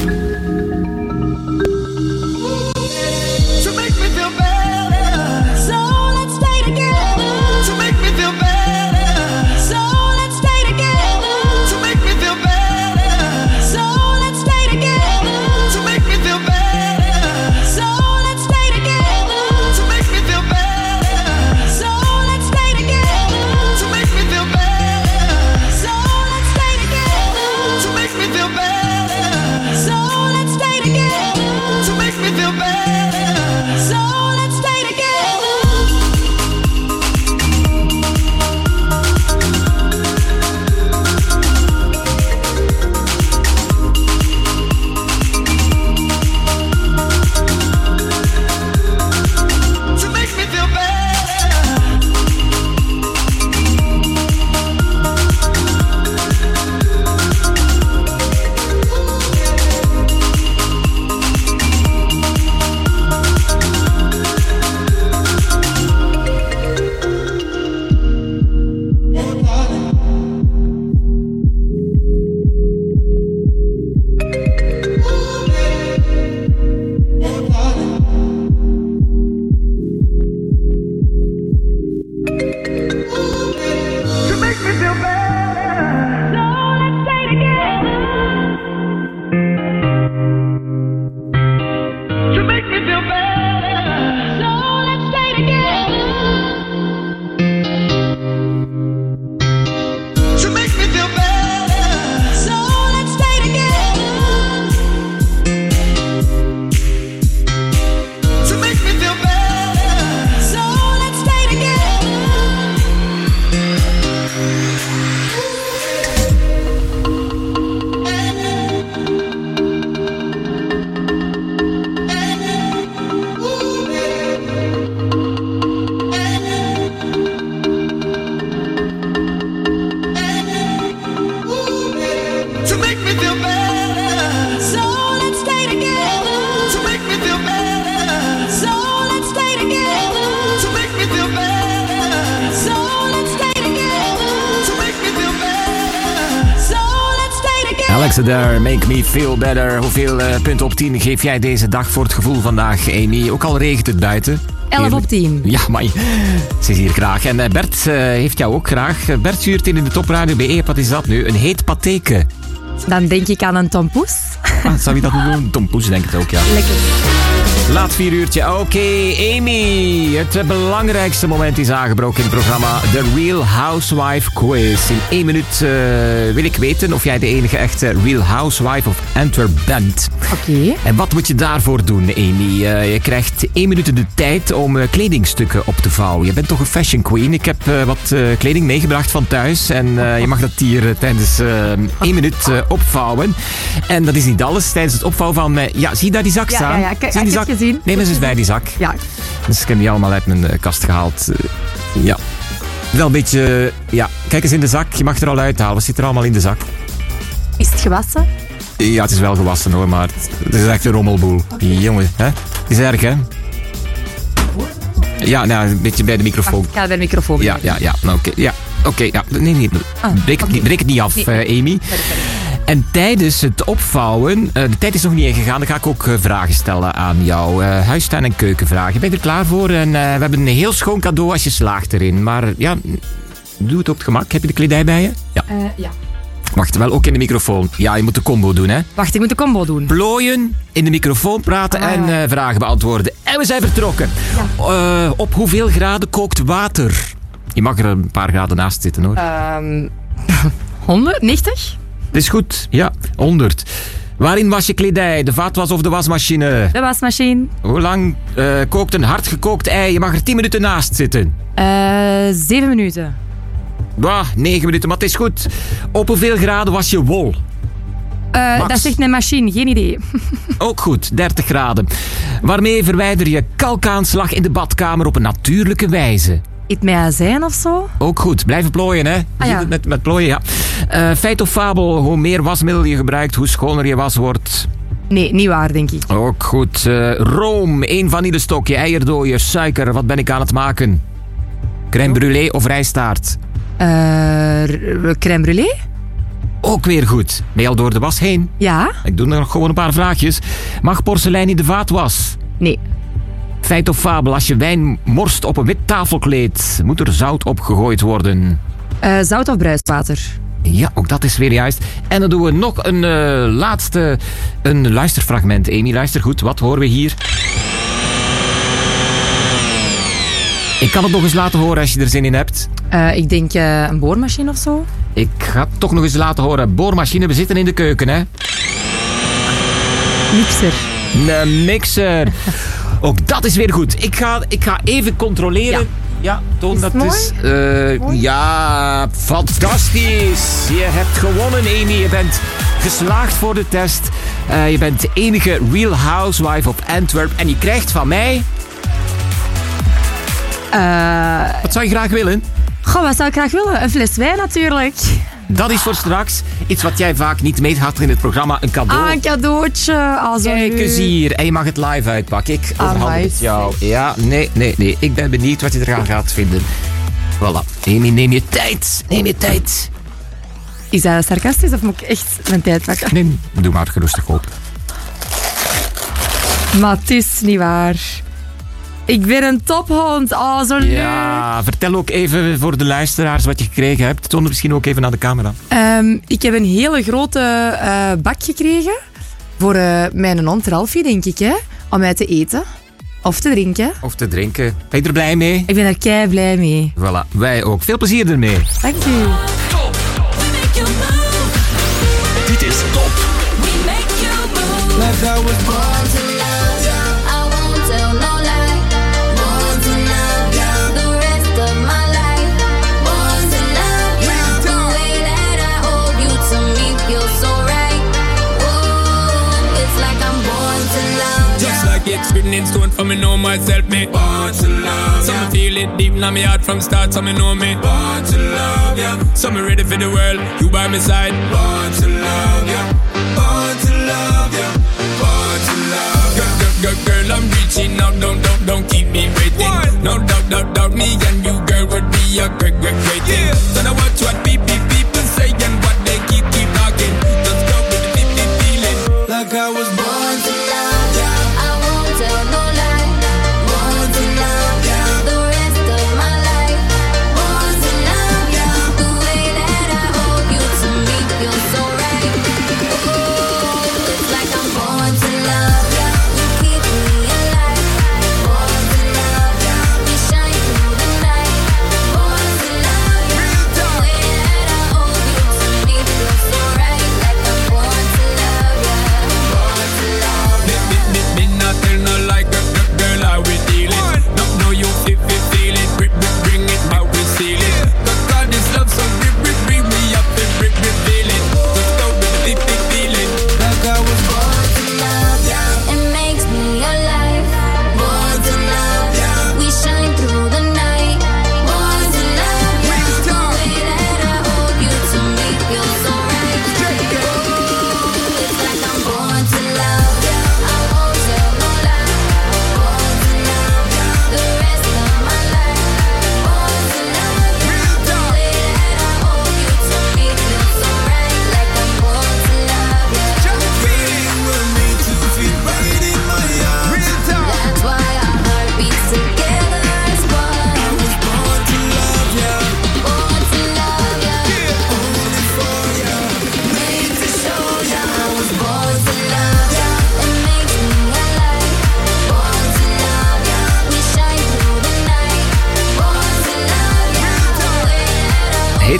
To make me feel better. So let's stay together. To make me feel better. So let's stay together. To make me feel better. So let's stay together. To make me feel better. So let's stay together. To make me feel better. So let's stay together. To make me feel better. So let's stay together. To make me feel better. So let's stay together. To make me feel better. So let's stay together. To make me feel better. To make me feel better. So let's stay together. To make me feel better. So let's stay together. To make me feel better. So let's stay together. To make me feel better. So let's stay together. To make me feel better. So let's stay together. To make me feel better. So let's stay together. To make me feel better. So let's stay together. To make me feel better. So let's stay together. Alex Adair, Make Me Feel Better. Hoeveel punten op 10 geef jij deze dag voor het gevoel vandaag, Amy? Ook al regent het buiten. 11 op 10. Ja, maar ze is hier graag. En Bert heeft jou ook graag. Bert stuurt in de topradio BE. Wat is dat nu? Een heet patheke. Dan denk ik aan een tompoes. Zou je dat doen? Een tompoes, denk ik ook, ja. Lekker. Laat 4 uurtje. Oké, Amy. Het belangrijkste moment is aangebroken in het programma The Real Housewife Quiz. In 1 minuut wil ik weten of jij de enige echte Real Housewife of Antwerp bent. Oké. En wat moet je daarvoor doen, Amy? Je krijgt 1 minuut de tijd om kledingstukken op te vouwen. Je bent toch een fashion queen? Ik heb wat kleding meegebracht van thuis. En je mag dat hier tijdens 1 minuut opvouwen. En dat is niet alles. Tijdens het opvouwen van... ja, zie je daar die zak staan? Ja, zie je die zak? Gezien. Neem eens bij die zak. Ja. Dus ik heb die allemaal uit mijn kast gehaald. Ja. Wel een beetje... ja, kijk eens in de zak. Je mag er al uithalen. Wat zit er allemaal in de zak? Is het gewassen? Ja, het is wel gewassen hoor, maar het is echt een rommelboel. Jongen, hè? Het is erg, hè? Ja, nou, een beetje bij de microfoon. Ik ga bij de microfoon. Ja. Oké. Ja. Oké, ja. Nee. Breek het niet af, Amy. En tijdens het opvouwen, de tijd is nog niet ingegaan, dan ga ik ook vragen stellen aan jou. Huistuin- en keukenvragen. Ben je er klaar voor? En we hebben een heel schoon cadeau als je slaagt erin. Maar ja, doe het op het gemak. Heb je de kledij bij je? Ja. Ja. Wacht, wel ook in de microfoon. Ja, je moet de combo doen, hè? Wacht, ik moet de combo doen. Plooien, in de microfoon praten en vragen beantwoorden. En we zijn vertrokken. Ja. Op hoeveel graden kookt water? Je mag er een paar graden naast zitten, hoor. 190? Dat is goed, ja, 100. Waarin was je kledij? De vaatwas of de wasmachine? De wasmachine. Hoe lang kookt een hardgekookt ei? Je mag er 10 minuten naast zitten. 7 minuten. 9 minuten, maar het is goed. Op hoeveel graden was je wol? Dat zegt een machine, geen idee. Ook goed, 30 graden. Waarmee verwijder je kalkaanslag in de badkamer op een natuurlijke wijze? Iets met azijn of zo? Ook goed, blijven plooien, hè? Ja. Met plooien, ja. Feit of fabel, hoe meer wasmiddel je gebruikt, hoe schoner je was wordt. Nee, niet waar, denk ik. Ook goed. Room, 1 vanillestokje, eierdooier, suiker. Wat ben ik aan het maken? Crème brûlée of rijstaart? Crème brûlée? Ook weer goed. Ben je al door de was heen? Ja. Ik doe nog gewoon een paar vraagjes. Mag porselein in de vaatwas? Nee. Feit of fabel, als je wijn morst op een wit tafelkleed, moet er zout op gegooid worden? Zout of bruiswater? Ja, ook dat is weer juist. En dan doen we nog een laatste luisterfragment. Amy, luister goed. Wat horen we hier? Ik kan het nog eens laten horen als je er zin in hebt. Ik denk een boormachine of zo. Ik ga het toch nog eens laten horen. Boormachine, we zitten in de keuken, hè? Mixer. Een mixer. Ook dat is weer goed. Ik ga even controleren. Ja, toon dat is. Ja, fantastisch. Je hebt gewonnen, Amy. Je bent geslaagd voor de test. Je bent de enige Real Housewife of Antwerp. En je krijgt van mij... Wat zou je graag willen? Goh, wat zou ik graag willen? Een fles wijn natuurlijk. Dat is voor straks. Iets wat jij vaak niet mee had in het programma. Een cadeau. Een cadeautje. Kijk eens hier. En je mag het live uitpakken. Ik overhandig het jou. Ja, nee. Ik ben benieuwd wat je eraan gaat vinden. Voilà. Amy, neem je tijd. Is dat sarcastisch of moet ik echt mijn tijd pakken? Nee, doe maar gerustig op. Maar het is niet waar. Ik ben een tophond. Oh, zo leuk. Ja, vertel ook even voor de luisteraars wat je gekregen hebt. Toon misschien ook even naar de camera. Ik heb een hele grote bak gekregen. Voor mijn hond Ralfie, denk ik. Hè? Om mij te eten. Of te drinken. Ben je er blij mee? Ik ben er kei blij mee. Voilà, wij ook. Veel plezier ermee. Dank u. Dit is Top. Like I was born to love, yeah. I won't tell no lie. Born to love, yeah. The rest of my life. Born to love, yeah. The way that I hold you to me feels so right. Whoa, it's like I'm born to love, yeah. Just like it's written in stone for me know myself, me born to love, yeah. So me feel it deep in my heart from start, so me know me born to love, yeah. So me ready for the world, you by my side. Born to love, yeah. Born to love, yeah. Born to love, yeah. Girl, I'm reaching out, don't keep me waiting. What? No doubt, me and you, girl, would be a great thing. Yeah. Don't know what people say and what they keep talking. Just go with the feeling. Like I was born to love, yeah. I won't tell no lie. Born to love.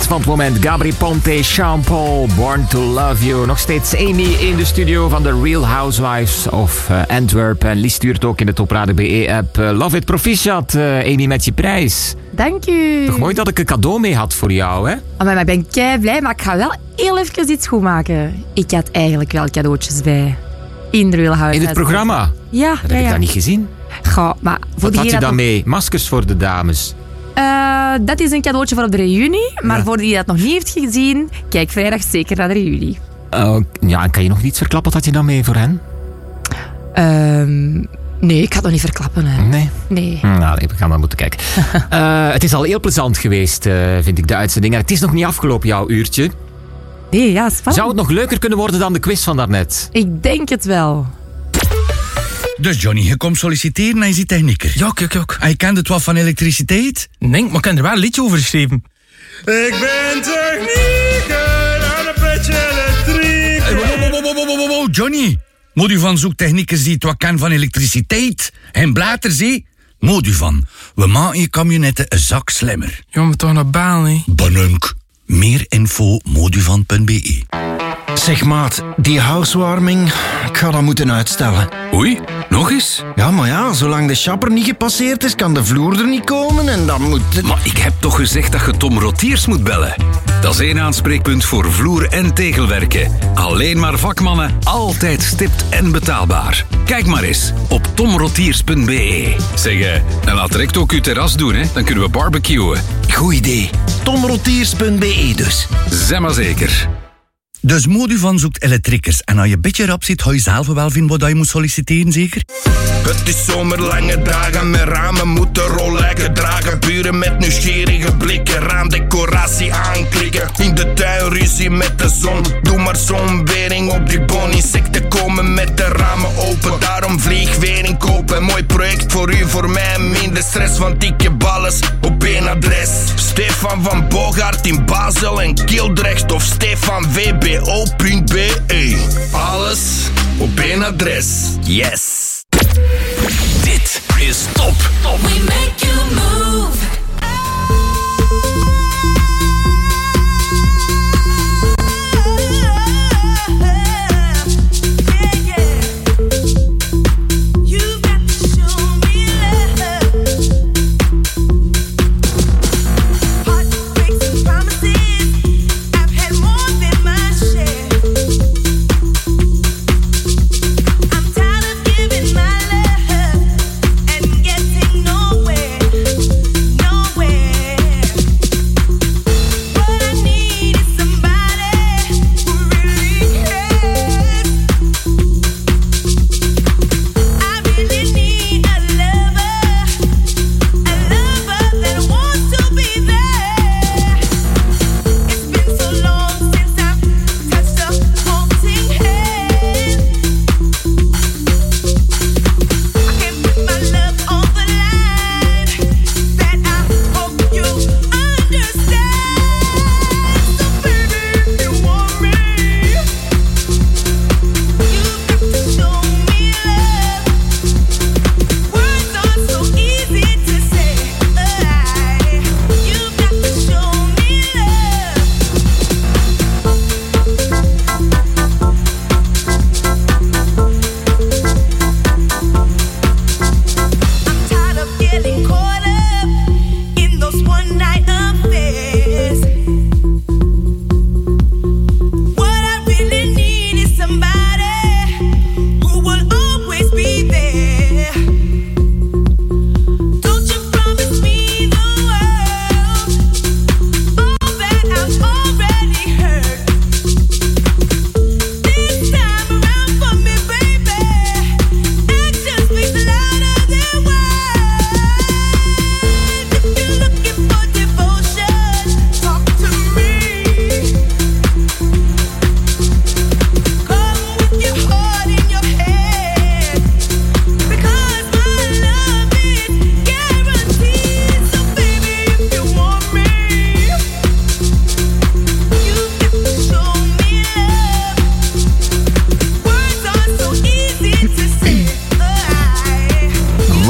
hit van het moment. Gabri Ponte, Jean-Paul, Born to Love You. Nog steeds Amy in de studio van The Real Housewives of Antwerp. En Lies stuurt ook in de Top Radio BE-app. Love it, proficiat, Amy, met je prijs. Dank u. Toch mooi dat ik een cadeau mee had voor jou, hè? Oh, maar ik ben kei blij, maar ik ga wel heel even iets goed maken. Ik had eigenlijk wel cadeautjes bij. In The Real Housewives. In het programma? Ja. Dat heb ik dat niet gezien. Goh, maar voor wat had je dan mee? Maskers voor de dames? Dat is een cadeautje voor op de reunie. Maar voor die dat nog niet heeft gezien, kijk vrijdag zeker naar de reunie. Ja, kan je nog niets verklappen? Wat had je dan mee voor hen? Nee, ik ga het nog niet verklappen. Hè. Nee. Nou, we gaan maar moeten kijken. Het is al heel plezant geweest, vind ik, de uitzending. En het is nog niet afgelopen, jouw uurtje. Nee, ja, spannend. Zou het nog leuker kunnen worden dan de quiz van daarnet? Ik denk het wel. Dus Johnny, je komt solliciteren en je ziet technieker. Ja, kijk. En je kent het wat van elektriciteit? Nee, maar ik heb er wel een liedje over geschreven. Ik ben technieker aan een petje elektrieker. Wow, Johnny. Moduvan zoekt techniekers die het wat kennen van elektriciteit. En Blaterzee. Moduvan, we maken je camionetten een zak slimmer. Ja, maar toch naar baan, hè? Banunk. Meer info moduvan.be. Zeg maat, die housewarming, ik ga dat moeten uitstellen. Oei, nog eens? Ja, maar ja, zolang de shopper niet gepasseerd is, kan de vloer er niet komen en dan moet... Maar ik heb toch gezegd dat je Tom Rotiers moet bellen? Dat is één aanspreekpunt voor vloer- en tegelwerken. Alleen maar vakmannen, altijd stipt en betaalbaar. Kijk maar eens op tomrotiers.be. Zeg, en laat direct ook uw terras doen, hè? Dan kunnen we barbecuen. Goed idee. Tomrotiers.be dus. Zeg maar zeker. Dus Moduvan zoekt elektriekers. En als je een beetje rap zit, ga je zelf wel vinden wat je moet solliciteren, zeker? Het is zomer, lange dagen, met ramen moeten rollijken dragen. Buren met nieuwsgierige blikken, raamdecoratie aanklikken. In de tuin ruzie met de zon, doe maar zonwering op die bon. Insecten komen met de ramen open, daarom vliegwering kopen. Mooi project voor u, voor mij, minder stress, want ik heb alles op één adres. Stefan van Bogaert in Basel en Kildrecht of Stefan VBO.be. Alles op één adres. Yes. Dit is Top. We make you move. I'm tired of giving my love and getting nowhere.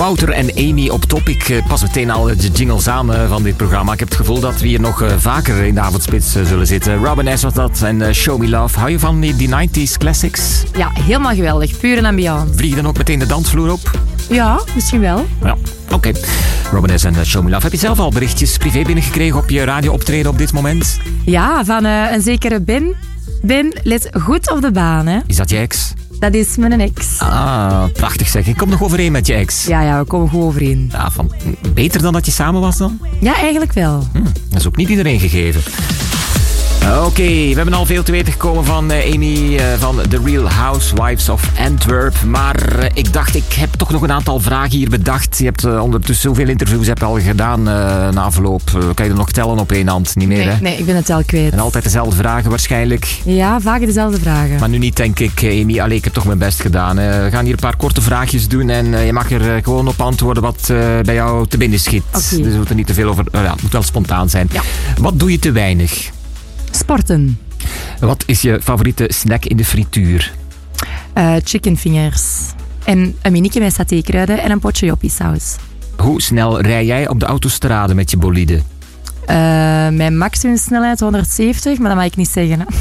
Wouter en Amy op top. Ik pas meteen al de jingles aan van dit programma. Ik heb het gevoel dat we hier nog vaker in de avondspits zullen zitten. Robin S. was dat en Show Me Love. Hou je van die 90s classics? Ja, helemaal geweldig. Puur en ambiance. Vlieg je dan ook meteen de dansvloer op? Ja, misschien wel. Ja, oké. Robin S. en Show Me Love. Heb je zelf al berichtjes privé binnengekregen op je radio-optreden op dit moment? Ja, van een zekere Ben. Ben, let goed op de baan, hè. Is dat je ex? Dat is mijn ex. Ah, prachtig zeg. Ik kom nog overeen met je ex. Ja, we komen goed overeen. Ja, beter dan dat je samen was dan? Ja, eigenlijk wel. Dat is ook niet iedereen gegeven. Oké, we hebben al veel te weten gekomen van Amy van The Real Housewives of Antwerp. Maar ik dacht, ik heb toch nog een aantal vragen hier bedacht. Je hebt ondertussen hoeveel interviews heb je al gedaan na afloop? Kan je er nog tellen op één hand? Niet meer, hè? Nee, ik ben het al kwijt. En altijd dezelfde vragen waarschijnlijk? Ja, vaak dezelfde vragen. Maar nu niet, denk ik, Amy. Allee, ik heb toch mijn best gedaan. We gaan hier een paar korte vraagjes doen en je mag er gewoon op antwoorden wat bij jou te binnen schiet. Okay. Dus we moeten niet te veel over... het moet wel spontaan zijn. Ja. Wat doe je te weinig? Sporten. Wat is je favoriete snack in de frituur? Chicken fingers. En een minieke met satékruiden en een potje joppiesaus. Hoe snel rij jij op de autostrade met je bolide? Mijn maximumsnelheid 170, maar dat mag ik niet zeggen. Hè.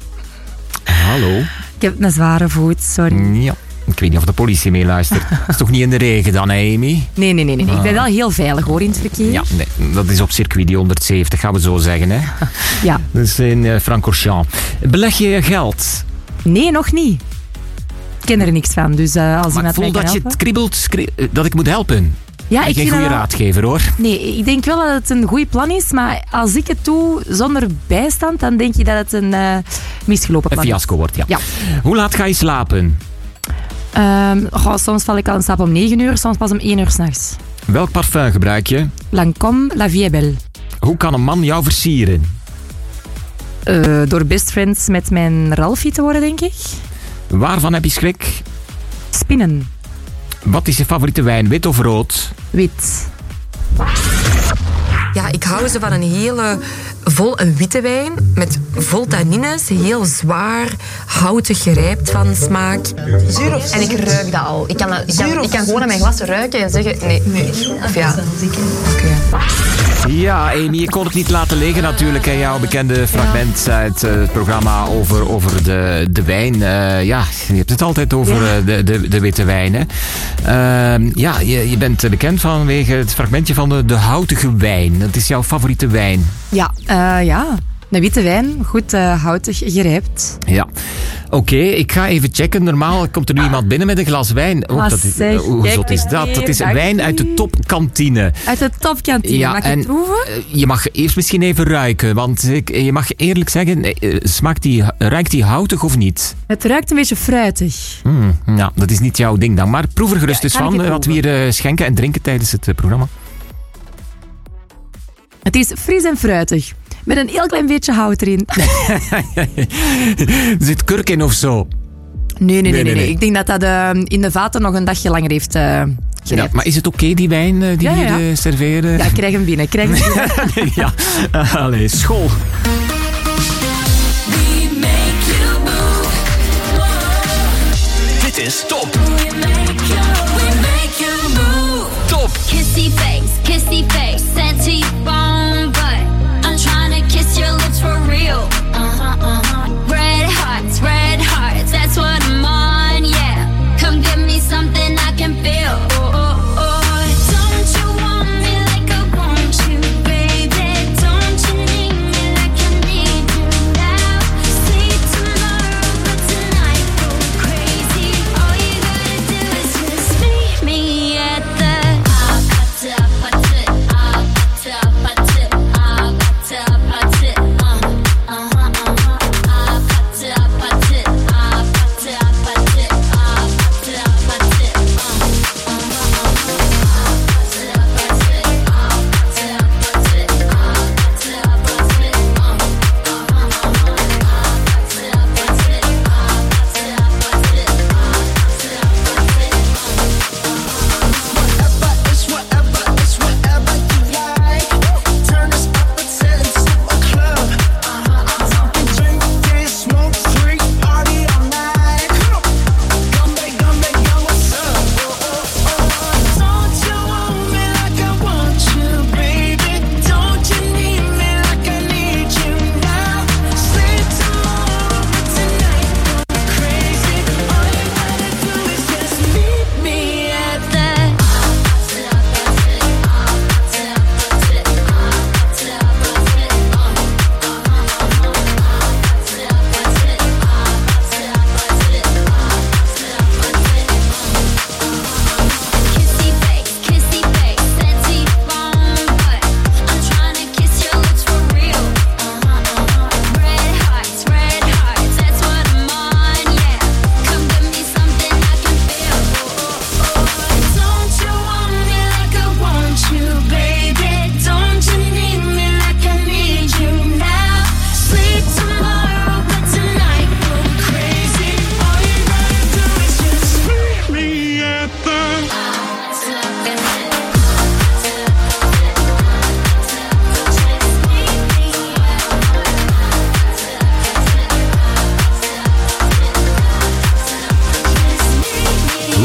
Hallo? Ik heb een zware voet, sorry. Ja. Ik weet niet of de politie meeluistert. Dat is toch niet in de regen dan, hè, Amy? Nee. Ik ben wel heel veilig, hoor, in het verkeer. Ja, nee, dat is op circuit die 170, gaan we zo zeggen, hè? Ja. Dat is in Francorchamps. Beleg je geld? Nee, nog niet. Ik ken er niks van, dus als maar ik voel dat je het kriebelt, dat ik moet helpen. Ja, ik ben geen goede raadgever, hoor. Nee, ik denk wel dat het een goed plan is, maar als ik het doe zonder bijstand, dan denk je dat het een misgelopen plan is. Een fiasco wordt, ja. Ja. Hoe laat ga je slapen? Soms val ik al in slaap om 9 uur, soms pas om 1 uur 's nachts. Welk parfum gebruik je? Lancôme La Vie est Belle. Hoe kan een man jou versieren? Door best friends met mijn Ralfie te worden, denk ik. Waarvan heb je schrik? Spinnen. Wat is je favoriete wijn, wit of rood? Wit. Ja, ik hou zo van een hele een witte wijn met vol tannines, heel zwaar, houtig gerijpt van smaak. Zuur of en ik ruik dat al. Ik kan gewoon aan mijn glas ruiken en zeggen nee. Of ja. Okay. Ja, Amy, je kon het niet laten liggen natuurlijk. Hè. Jouw bekende fragment uit het programma over de wijn. Je hebt het altijd over de witte wijn. Hè. Je bent bekend vanwege het fragmentje van de houtige wijn. Dat is jouw favoriete wijn. Ja. Een witte wijn, goed houtig gerijpt. Ja. Oké, ik ga even checken. Normaal komt er nu iemand binnen met een glas wijn. Hoe zot is dat? Dat is wijn uit de topkantine. Uit de topkantine. Ja, mag ik proeven? Je mag eerst misschien even ruiken. Want je mag eerlijk zeggen, ruikt die houtig of niet? Het ruikt een beetje fruitig. Ja, dat is niet jouw ding dan. Maar proef er gerust eens van wat we hier schenken en drinken tijdens het programma. Het is fris en fruitig. Met een heel klein beetje hout erin. Zit kurk in of zo? Nee. Ik denk dat in de vaten nog een dagje langer heeft gerijpt. Ja, maar is het oké, die wijn die jullie serveren? Ja, krijg hem binnen. Ja, allee, school. Dit is Top. Top. Kissy face, sexy bone butt. I'm trying to kiss your lips for real. Red hearts, that's what I'm on, yeah. Come give me something I can feel. Don't you want me like I want you, baby? Don't you need me like I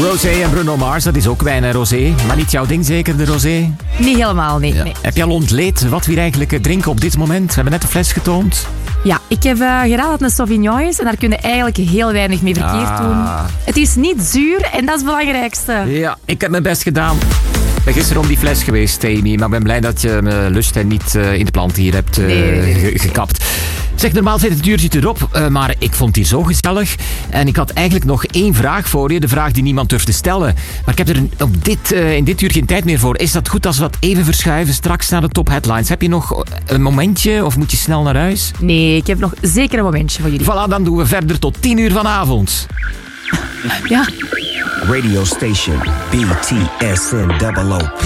Rosé en Bruno Mars, dat is ook wijn en rosé. Maar niet jouw ding zeker, de rosé? Niet helemaal, nee. Ja. Nee. Heb je al ontleed wat we hier eigenlijk drinken op dit moment? We hebben net de fles getoond. Ja, ik heb gedaan dat het een Sauvignon is en daar kun je eigenlijk heel weinig mee verkeerd doen. Het is niet zuur en dat is het belangrijkste. Ja, ik heb mijn best gedaan. Ik ben gisteren om die fles geweest, Amy, maar ik ben blij dat je me lust en niet in de plant hier hebt gekapt. Zeg, normaal zit het uurtje erop, maar ik vond die zo gezellig. En ik had eigenlijk nog 1 vraag voor je, de vraag die niemand durft te stellen. Maar ik heb er in dit uur geen tijd meer voor. Is dat goed als we dat even verschuiven straks naar de top headlines? Heb je nog een momentje of moet je snel naar huis? Nee, ik heb nog zeker een momentje voor jullie. Voilà, dan doen we verder tot 10 uur vanavond. Ja. Radio station BTSNOOP.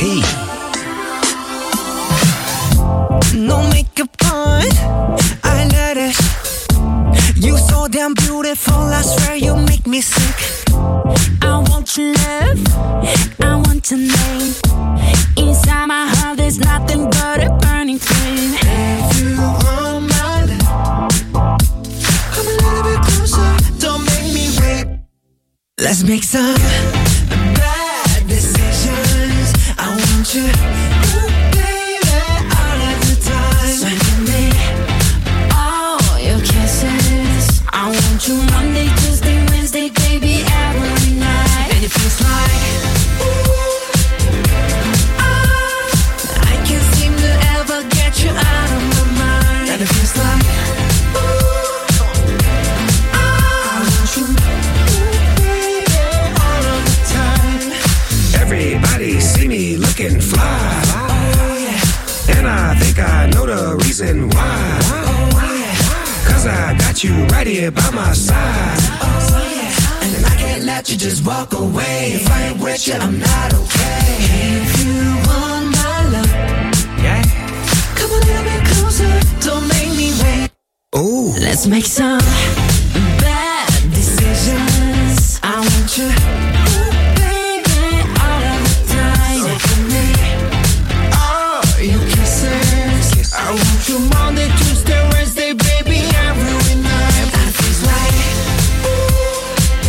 No makeup on, I let it. You so damn beautiful, I swear you make me sick. I want your love, I want your name. Inside my heart there's nothing but a burning flame. If you want my love, come a little bit closer, don't make me wait. Let's make some bad decisions. I want you, ooh, baby, all of the time. So give me all your kisses. I want you Monday, Tuesday, Wednesday, baby, every night. And it feels like, ooh, I can't seem to ever get you out of my mind. And it feels like, ooh, I want you, ooh, baby, all of the time. Everybody see me looking fly. Oh, yeah. And I think I know the reason why. Oh, yeah. Cause I got you right here by my side. Oh, yeah. And I can't let you just walk away. If I ain't with you, I'm not okay. If you want my love, Yeah. come a little bit closer, don't make me wait. Ooh. Let's make some bad decisions. I want you, ooh, baby, all of the time. So give me all your kisses. I want you Monday, Tuesday, Wednesday, baby, every night. And it feels like, ooh,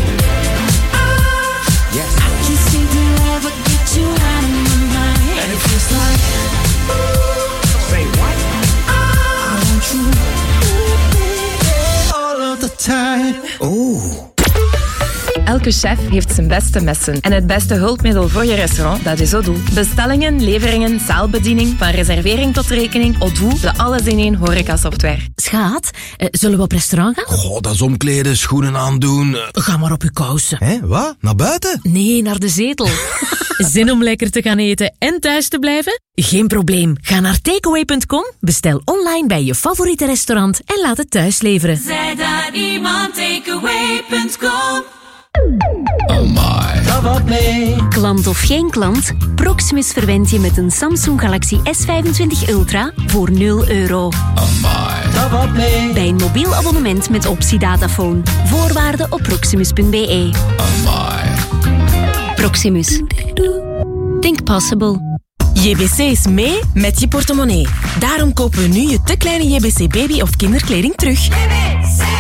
Yes. I can't seem to ever get you out of my mind. and it feels like, ooh, Say what? I want you, ooh, baby, all of the time. Ooh. Elke chef heeft zijn beste messen. En het beste hulpmiddel voor je restaurant, dat is Odoo. Bestellingen, leveringen, zaalbediening, van reservering tot rekening. Odoo, de alles-in-één horecasoftware. Schaat, zullen we op restaurant gaan? Goh, dat is omkleden, schoenen aandoen. Ga maar op je kousen. Hé, wat? Naar buiten? Nee, naar de zetel. Zin om lekker te gaan eten en thuis te blijven? Geen probleem. Ga naar takeaway.com, bestel online bij je favoriete restaurant en laat het thuis leveren. Zij daar iemand, takeaway.com. Klant of geen klant, Proximus verwendt je met een Samsung Galaxy S25 Ultra voor €0. Bij een mobiel abonnement met optie dataphone. Voorwaarden op proximus.be. Proximus. Think possible. JBC is mee met je portemonnee. Daarom kopen we nu je te kleine JBC baby of kinderkleding terug. JBC!